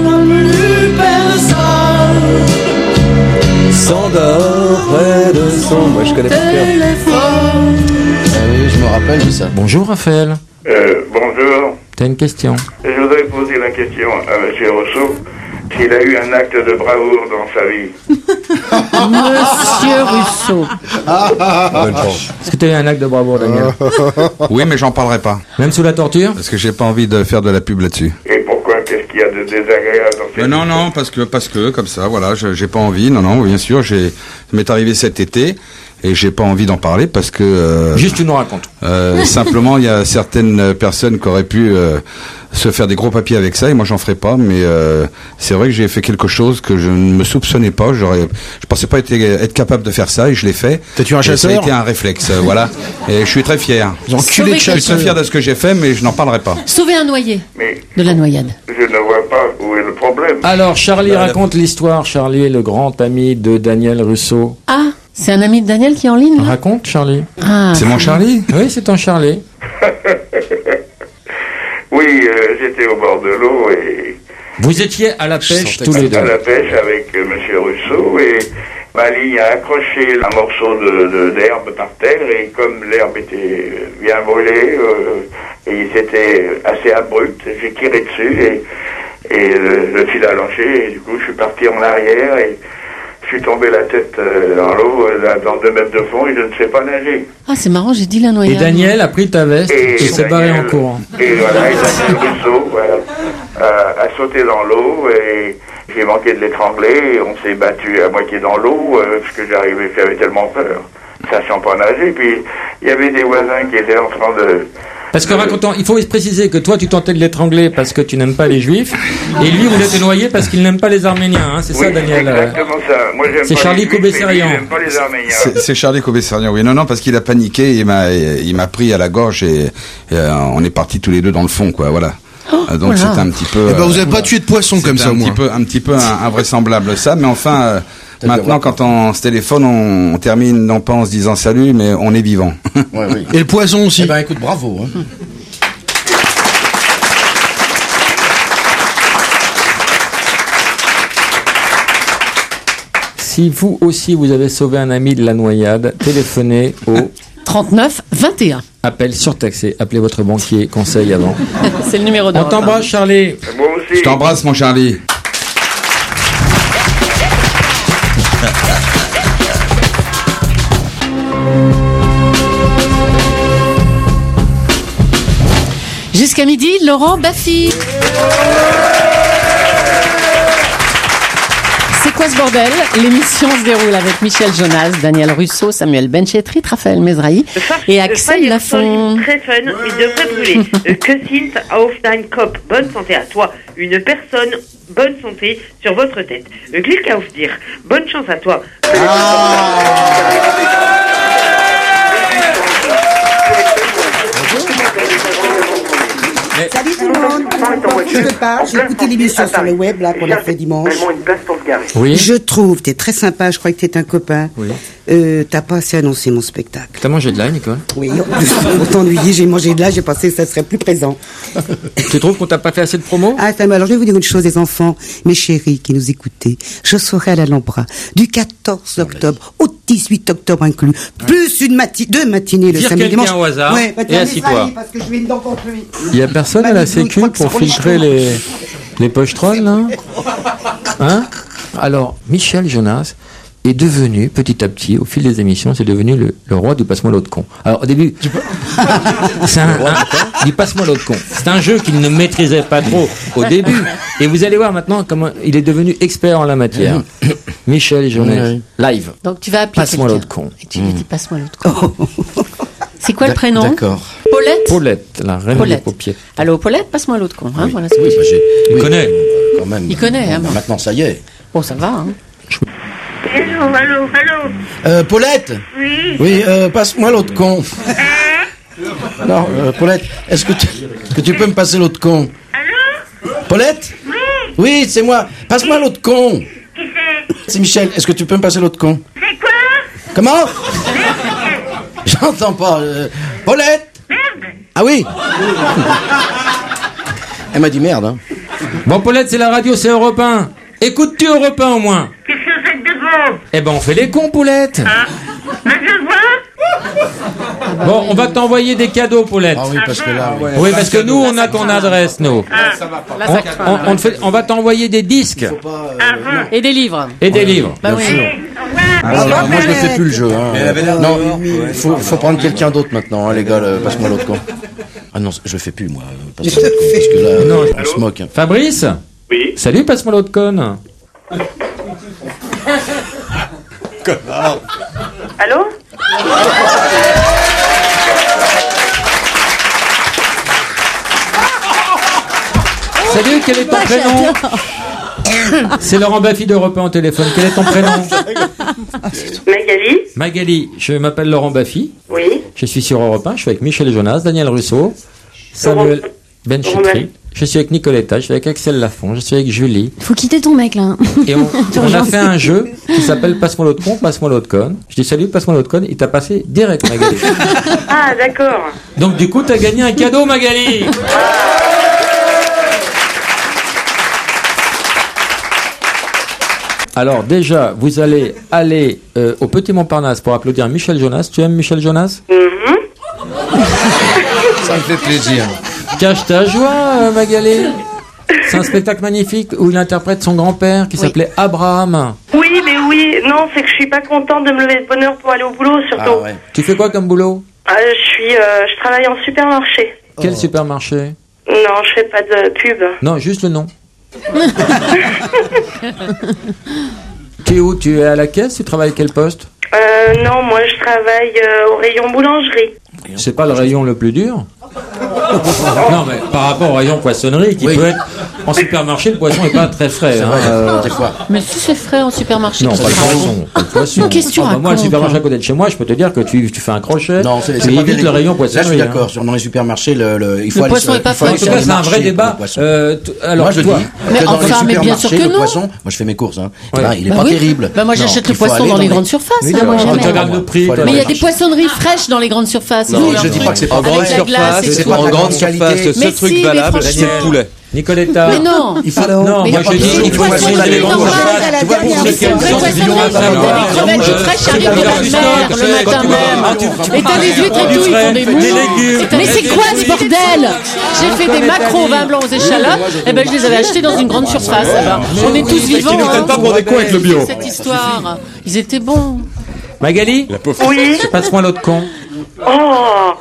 S'endort près de son. Moi, je connais pas le cœur. Oui, je me rappelle de ça. Bonjour Raphaël. Bonjour. T'as une question? Je voudrais poser la question à M. Rousseau s'il a eu un acte de bravoure dans sa vie. Monsieur Rousseau. Est-ce que tu as eu un acte de bravoure, Daniel? Oui, mais j'en parlerai pas. Même sous la torture? Parce que j'ai pas envie de faire de la pub là-dessus. Et pourquoi? Qu'est-ce qu'il y a de désagréable dans cette Non, parce que, comme ça, voilà, j'ai pas envie. Non, bien sûr, ça m'est arrivé cet été. Et j'ai pas envie d'en parler parce que... Juste tu nous racontes. Simplement, il y a certaines personnes qui auraient pu se faire des gros papiers avec ça, et moi j'en ferai pas, mais c'est vrai que j'ai fait quelque chose que je ne me soupçonnais pas. Je pensais pas être capable de faire ça, et je l'ai fait. T'as tué un chasseur? Ça a été un réflexe, voilà. Et je suis très fier. Je suis très fier de ce que j'ai fait, mais je n'en parlerai pas. Sauver un noyé. De la noyade. Je ne vois pas où est le problème. Alors, Charlie raconte l'histoire. Charlie est le grand ami de Daniel Russo. Ah, c'est un ami de Daniel qui est en ligne, là? Raconte, Charlie. Ah. C'est mon Charlie? Oui, c'est ton Charlie. Oui, j'étais au bord de l'eau et... Vous étiez à la pêche tous les deux? À la pêche avec M. Russo, et ma ligne a accroché un morceau d'herbe par terre, et comme l'herbe était bien brûlée, et c'était assez abrupt, j'ai tiré dessus, et le fil a lâché, et du coup je suis parti en arrière, et je suis tombé la tête dans l'eau, dans 2 mètres de fond, et je ne sais pas nager. Ah, c'est marrant, j'ai dit la noyade. Et Daniel a pris ta veste et s'est barré en courant. Et voilà, et Daniel Russo, a sauté dans l'eau, et j'ai manqué de l'étrangler, et on s'est battu à moitié dans l'eau, parce que j'avais tellement peur, sachant pas nager. Puis il y avait des voisins qui étaient en train de... Parce que racontant, il faut préciser que toi tu tentais de l'étrangler parce que tu n'aimes pas les juifs, et lui voulait te noyer parce qu'il n'aime pas les Arméniens, hein, c'est ça, Daniel? Exactement ça. Moi, c'est Charlie Kobesserian. C'est Charlie Kobesserian, oui. Non, parce qu'il a paniqué, il m'a pris à la gorge, et on est partis tous les deux dans le fond, quoi, voilà. Donc c'était un petit peu... vous n'avez pas tué de poisson comme ça, au moins. Un petit peu invraisemblable ça, mais enfin... Maintenant, quand on se téléphone, on termine non pas en se disant salut, mais on est vivant. Ouais, oui. Et le poisson aussi. Eh ben, écoute, bravo. Hein. Si vous aussi vous avez sauvé un ami de la noyade, téléphonez au 39 21. Appel surtaxé. Appelez votre banquier, conseil avant. C'est le numéro On t'embrasse, Charlie. Moi aussi. Je t'embrasse, mon Charlie. Jusqu'à midi, Laurent Baffy. C'est quoi ce bordel? L'émission se déroule avec Michel Jonas, Daniel Russo, Samuel Benchetrit, Raphaël Mesrahi et Axel Lafont. Très fun, il devrait brûler. Que sind auf dein Kopf. Bonne santé à toi. Une personne, bonne santé sur votre tête. Glück auf dir. Bonne chance à toi. Salut tout le monde. Je te parle, j'ai écouté l'émission sur le web là qu'on a fait dimanche. Oui. Je trouve, t'es très sympa, je crois que t'es un copain. Oui. T'as pas assez annoncé mon spectacle. T'as mangé de l'ail, Nicole? Oui, pour t'ennuyer, j'ai mangé de l'ail, j'ai pensé que ça serait plus présent. Tu trouves qu'on t'a pas fait assez de promo? Ah, alors je vais vous dire une chose, les enfants, mes chéris qui nous écoutez. Je serai à l'Alhambra du 14 octobre au 18 octobre inclus, plus deux matinées le samedi dimanche. Au hasard, ouais, et assis-toi. Parce que je vais dedans contre lui. Il y a personne à la sécu pour filtrer les pochetrons, là? Hein? Alors, Michel Jonas est devenu, petit à petit, au fil des émissions, c'est devenu le roi du passe-moi l'autre con. Alors, au début, c'est du passe-moi l'autre con. C'est un jeu qu'il ne maîtrisait pas trop au début. Et vous allez voir maintenant comment il est devenu expert en la matière. Michel Jonas, live. Donc, tu vas appeler Passe-moi l'autre con. Et tu lui dis, passe-moi l'autre con. C'est quoi le prénom? D'accord. Paulette? Paulette, la reine des paupières. Allô, Paulette, passe-moi l'autre con. Hein, Oui. voilà, Oui, Il connaît. Quand même. Il connaît, hein. Maintenant, ça y est. Bon, ça va, hein. Allô. Paulette? Oui. Oui, passe-moi l'autre con. Non, Paulette, est-ce que tu peux me passer l'autre con? Allô? Paulette? Oui. Oui, c'est moi. Passe-moi l'autre con. Qui c'est? C'est Michel, est-ce que tu peux me passer l'autre con? C'est quoi? Comment? J'entends pas. Paulette? Ah oui. Elle m'a dit merde, hein. Bon, Paulette, c'est la radio, c'est Europe 1. Écoutes-tu Europe 1 au moins? Qu'est-ce que c'est que de beau? Eh ben, on fait les cons, Paulette. Ah, je vois. Bon, on va t'envoyer des cadeaux, Paulette. Ah oui, parce que là... Oui, parce que nous, on a ton adresse, nous. On va t'envoyer des disques. Et des livres. Et des livres. Bah oui. Alors, moi, je ne fais plus le jeu. Hein. Non, il faut prendre quelqu'un d'autre maintenant, hein, les gars. Passe-moi l'autre con. Ah non, je le fais plus, moi. Passe-moi l'autre con, parce que là, Non. on se moque. Hein. Fabrice? Oui. Salut, passe-moi l'autre con. Allô? Salut, quel est ton prénom? C'est Laurent Baffy d'Europe 1 au téléphone. Quel est ton prénom? Magali? Magali, je m'appelle Laurent Baffy. Oui. Je suis sur Europe 1, je suis avec Michel Jonas, Daniel Russo, Samuel Benchetrit. Je suis avec Nicoletta, je suis avec Axel Lafont, je suis avec Julie. Faut quitter ton mec là. Et on a fait un jeu qui s'appelle Passe-moi l'autre con, passe-moi l'autre conne. Je dis salut, passe-moi l'autre conne, il t'a passé direct, Magali. Ah, d'accord. Donc du coup, t'as gagné un cadeau, Magali. Alors déjà, vous allez aller au Petit Montparnasse pour applaudir Michel Jonas. Tu aimes Michel Jonas? Ça me fait plaisir. Cache ta joie, Magali. C'est un spectacle magnifique où il interprète son grand-père qui s'appelait Abraham. Oui, mais oui. Non, c'est que je suis pas contente de me lever de bonne heure pour aller au boulot, surtout. Ah ouais. Tu fais quoi comme boulot? Je travaille en supermarché. Quel supermarché? Non, je fais pas de pub. Non, juste le nom. Tu es où? Tu es à la caisse? Tu travailles à quel poste? Non, moi je travaille au rayon boulangerie. C'est pas le rayon le plus dur? Non, mais par rapport au rayon poissonnerie, qui peut être en supermarché, le poisson n'est pas très frais. Des fois. Mais si c'est frais en supermarché. Non, pas le poisson. Pas le poisson. Mais qu'est-ce que tu Moi, le racontes, supermarché à côté de chez moi, je peux te dire que tu fais un crochet. Non, c'est tu évites le rayon poissonnerie. Là, je suis d'accord. Dans les supermarchés, il faut le aller poisson est pas frais. En tout cas, c'est un vrai débat. Alors, moi, je dis mais que dans enfin, les mais bien sûr supermarchés, que le non. poisson, moi, je fais mes courses. Hein. Ouais. Il est pas terrible. Bah moi, j'achète le poisson dans les grandes surfaces. Oui, Moi, quand jamais. tu regardes le prix. Mais il y a des poissonneries fraîches dans les grandes surfaces. Non, Ils ont je leur dis truc. pas que c'est pas en grande Avec la glace surface, et c'est tout. pas en grande surface. Le Mais seul truc si, mais valable, c'est le franchement. poulet. Nicoletta. Mais non. Il faut, non, mais moi je dis, il faut poisson dans les grandes surfaces. Tu vois, pour Mais c'est vrai, poissonnerie, des crevettes toutes fraîches arrivent de la mer le matin même. Et t'as des huîtres et tout, ils font des moules. Mais c'est quoi ce bordel? J'ai fait des maquereaux au vin blanc aux échalotes. Eh ben, je les avais achetés dans une grande surface. On est tous vivants. Qui nous prennent pas pour des cons avec le bio. Cette histoire. Ils étaient bons. Magali? Oui. Passe-moi l'autre con. Oh.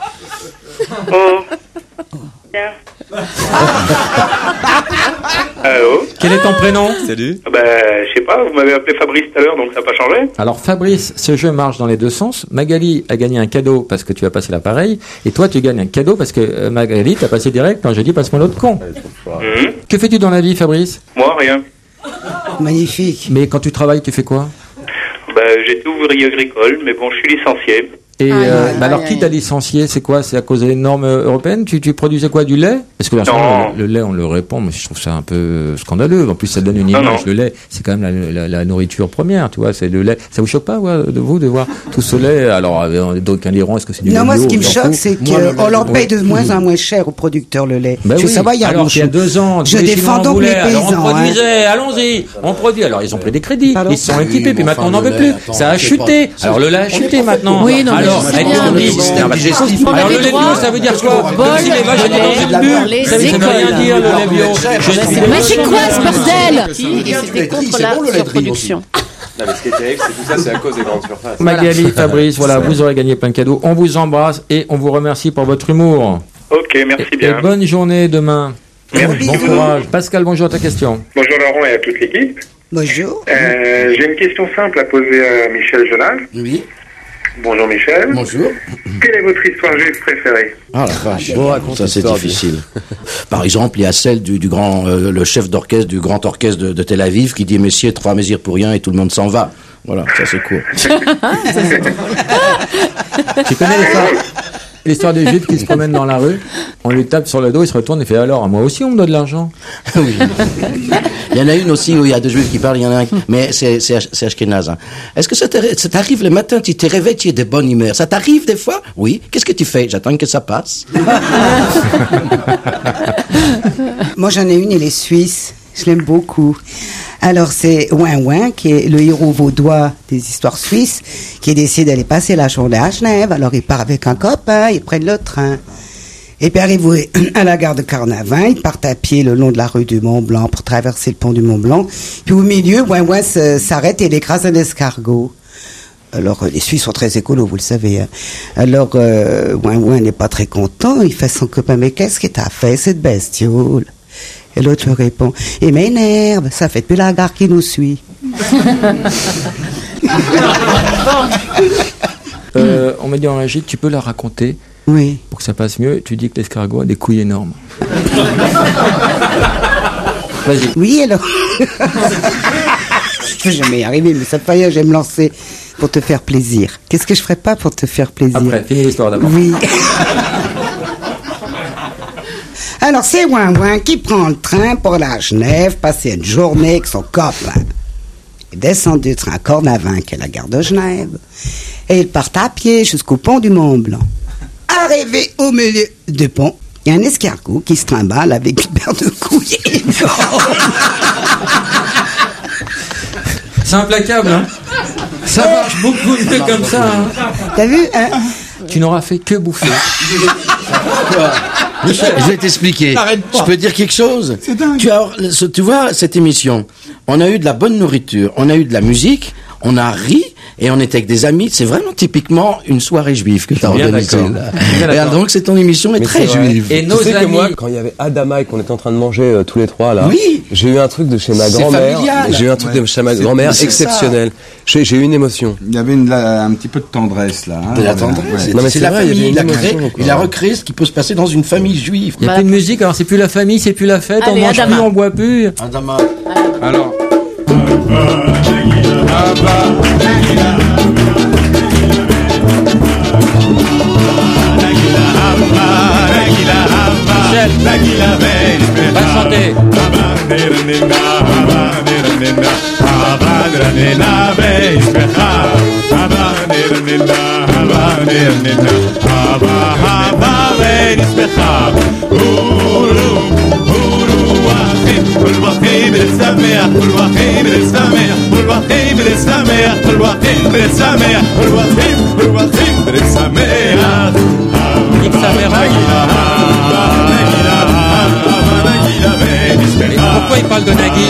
Allô? Quel est ton prénom? Salut. Bah, je sais pas, vous m'avez appelé Fabrice tout à l'heure, donc ça n'a pas changé. Alors Fabrice, ce jeu marche dans les deux sens. Magali a gagné un cadeau parce que tu as passé l'appareil, et toi tu gagnes un cadeau parce que Magali t'a passé direct quand je dis passe-moi l'autre con. Que fais-tu dans la vie, Fabrice? Moi, rien. Magnifique. Mais quand tu travailles, tu fais quoi? Bah, j'étais ouvrier agricole, mais bon, je suis licencié. Et alors, qui t'a licencié? C'est quoi? C'est à cause des normes européennes? Tu produisais quoi? Du lait? Parce que là, le lait, on le répand, mais je trouve ça un peu scandaleux. En plus, ça donne une image. Non. Le lait, c'est quand même la nourriture première, tu vois. C'est le lait. Ça vous choque pas, ouais, de voir tout ce lait? Alors, d'aucuns diront, est-ce que c'est du lait Non, moi, bio? ce qui me choque, c'est qu'on leur paye de moins en moins cher aux producteurs le lait. Ben Je veux oui. savoir, il y a alors qu'il y a 2 ans, je tous les défends Chinois en donc les voulaient. Alors, paysans. on produisait, allons-y, on produit. Alors, ils ont pris des crédits, ils se sont équipés, puis maintenant, on n'en veut plus. Ça a chuté. Alors, le lait a chuté maintenant. Oui, non, mais alors, c'est bien, alors, le lait bio, ça veut dire quoi? Comme si les vaches étaient dans une bulle. Ça veut rien dire, le lait bio. Mais c'est quoi ce bordel? Et c'était contre la surproduction. Non, mais ce qui est terrible, c'est tout ça, c'est à cause des grandes surfaces. Magali, Fabrice, voilà, vous aurez gagné plein de cadeaux. On vous embrasse et on vous remercie pour votre humour. Ok, merci Et bien. bonne journée demain. Merci. Bon courage. Pascal, bonjour à ta question. Bonjour Laurent et à toute l'équipe. Bonjour. J'ai une question simple à poser à Michel Jonas. Oui. Bonjour Michel. Bonjour. Quelle est votre histoire juive préférée? Ah la vache. Ça c'est difficile. Par exemple, il y a celle du grand, le chef d'orchestre du grand orchestre de Tel Aviv qui dit messieurs, 3 mesures pour rien et tout le monde s'en va. Voilà, ça c'est cool. Tu connais les phrases? L'histoire des Juifs qui se promènent dans la rue, on lui tape sur le dos, il se retourne et fait alors, moi aussi on me doit de l'argent. Oui. Il y en a une aussi où il y a deux Juifs qui parlent, il y en a un, mais c'est Ashkenaz. Hein. Est-ce que ça t'arrive le matin, tu te réveilles, tu es de bonne humeur? Ça t'arrive des fois? Oui. Qu'est-ce que tu fais? J'attends que ça passe. Moi j'en ai une, elle est suisse. Je l'aime beaucoup. Alors c'est Ouin Ouin, qui est le héros vaudois des histoires suisses, qui décide d'aller passer la journée à Genève. Alors il part avec un copain, ils prennent le train. Et puis arrivé à la gare de Carnavin, ils partent à pied le long de la rue du Mont-Blanc pour traverser le pont du Mont-Blanc. Puis au milieu, Ouin Ouin s'arrête et il écrase un escargot. Alors, les Suisses sont très écolos, vous le savez. Hein. Alors, Ouin Ouin n'est pas très content. Il fait à son copain, mais qu'est-ce que t'as fait, cette bestiole? Et l'autre lui répond, il m'énerve, ça fait depuis la gare qu'il nous suit. On m'a dit en régie, tu peux la raconter. Oui. Pour que ça passe mieux, tu dis que l'escargot a des couilles énormes. Vas-y. Oui, alors. Je vais jamais y arriver, mais ça fait rien, je vais me lancer pour te faire plaisir. Qu'est-ce que je ferais pas pour te faire plaisir? Après, finis l'histoire d'abord. Oui. Alors, c'est Ouin Ouin qui prend le train pour aller à Genève, passer une journée avec son copain. Il descend du train à Cornavin, qui est la gare de Genève, et ils partent à pied jusqu'au pont du Mont-Blanc. Arrivé au milieu du pont, il y a un escargot qui se trimballe avec une paire de couilles énormes. C'est implacable, hein? Ça marche beaucoup mieux comme ça, hein? T'as vu, hein? Tu n'auras fait que bouffer. Michel, je vais t'expliquer. Je peux dire quelque chose? C'est dingue. Tu vois, cette émission, on a eu de la bonne nourriture, on a eu de la musique, on a ri, et on était avec des amis. C'est vraiment typiquement une soirée juive que tu as organisée. Et donc, cette ton émission est très juive. Et nos tu sais amis... que moi, quand il y avait Adama et qu'on était en train de manger tous les trois, là, oui, j'ai eu un truc de chez ma grand-mère. J'ai eu un truc de chez ma grand-mère exceptionnel. J'ai eu une émotion. Il y avait un petit peu de tendresse, là. Hein, de la tendresse. Non, mais c'est la vrai, famille. Il a recréé ce qui peut se passer dans une famille juive. Il n'y a plus de musique, alors c'est plus la famille, c'est plus la fête, allez, on mange Adama. plus, on boit plus. Adama. Alors. Michel, va chanter. Nique sa mère. Mais pourquoi il parle de Nagui?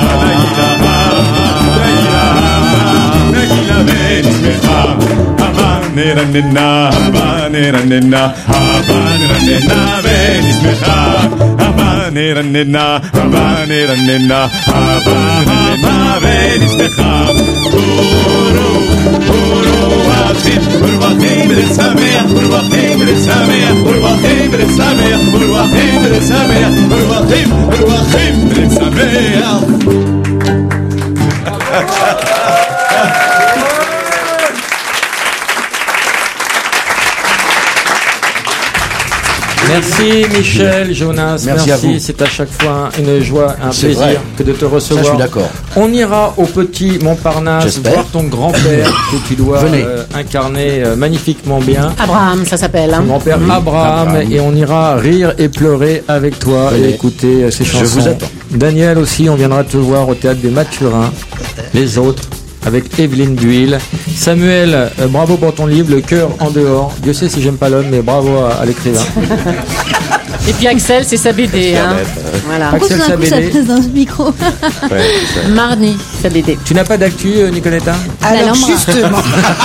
Merci Michel, Jonas, Merci à vous. C'est à chaque fois une joie, un C'est plaisir vrai. que de te recevoir. Ça, je suis d'accord. On ira au petit Montparnasse J'espère. voir ton grand-père que tu dois incarner magnifiquement bien. Abraham, ça s'appelle. Hein. Ton grand-père Abraham, et on ira rire et pleurer avec toi et écouter ses chansons. Je vous attends. Daniel aussi, on viendra te voir au théâtre des Mathurins. Les autres, avec Evelyne Buil. Samuel, bravo pour ton livre, Le cœur en dehors. Dieu sait si j'aime pas l'homme, mais bravo à l'écrivain. Et puis Axel, c'est sa BD. Hein. Voilà. Axel, sa Ça BD. pèse dans ce micro. Mardi, sa BD. Tu n'as pas d'actu, Nicoletta? Alors, justement.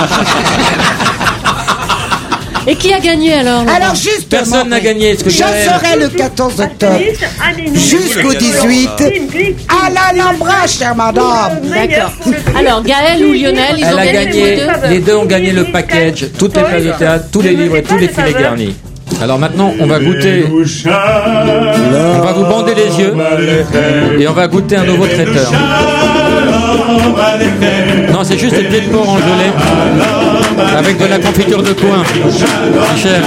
Et qui a gagné alors? Alors, justement. Personne n'a gagné. Ce que Je Gaël- serai le 14 octobre jusqu'au 18 à l'Alhambra, chère madame. D'accord. Alors, Gaël ou Lionel, ils Elle ont a gagné tous gagné, les deux. les deux ont gagné le package, toutes les places de théâtre, tous les livres et tous les filets garnis. Alors maintenant, on va goûter. On va vous bander les yeux et on va goûter un nouveau traiteur. Non, c'est juste des pieds de porc en gelée avec de la confiture de coin. Michel.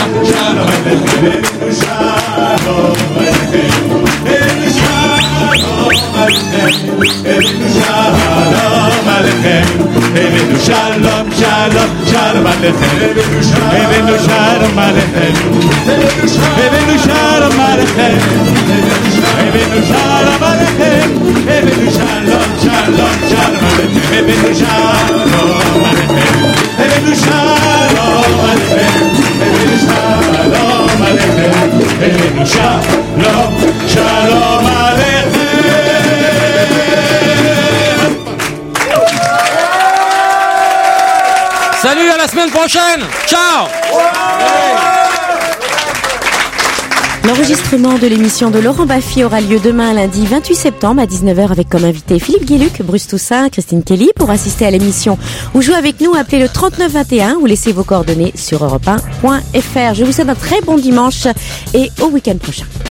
Shalom, shalom, shalom alechem. Evenu shalom alechem. Evenu shalom alechem. Evenu shalom alechem. Evenu shalom, shalom, shalom alechem. Evenu shalom alechem. Evenu shalom alechem. Evenu shalom alechem. Evenu shalom, shalom alechem. Salut, à la semaine prochaine. Ciao. L'enregistrement de l'émission de Laurent Baffy aura lieu demain lundi 28 septembre à 19h avec comme invité Philippe Gueluc, Bruce Toussaint, Christine Kelly. Pour assister à l'émission ou jouer avec nous, appelez le 3921 ou laissez vos coordonnées sur europe1.fr. Je vous souhaite un très bon dimanche et au week-end prochain.